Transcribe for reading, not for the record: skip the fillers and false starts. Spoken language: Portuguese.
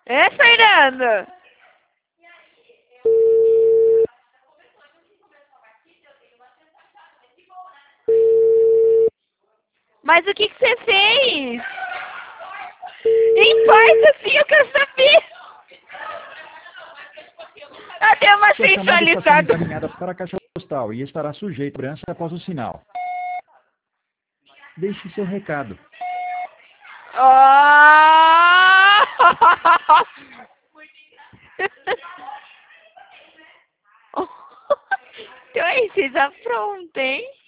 É, Fernando? Mas o que você fez? Importa sim, eu quero saber. Eu dei uma Sua chamada está sendo sensualizada. encaminhada para a caixa postal e estará sujeita a cobrança após o sinal. Deixe seu recado. Oh! Então é isso, vocês aprontam, hein?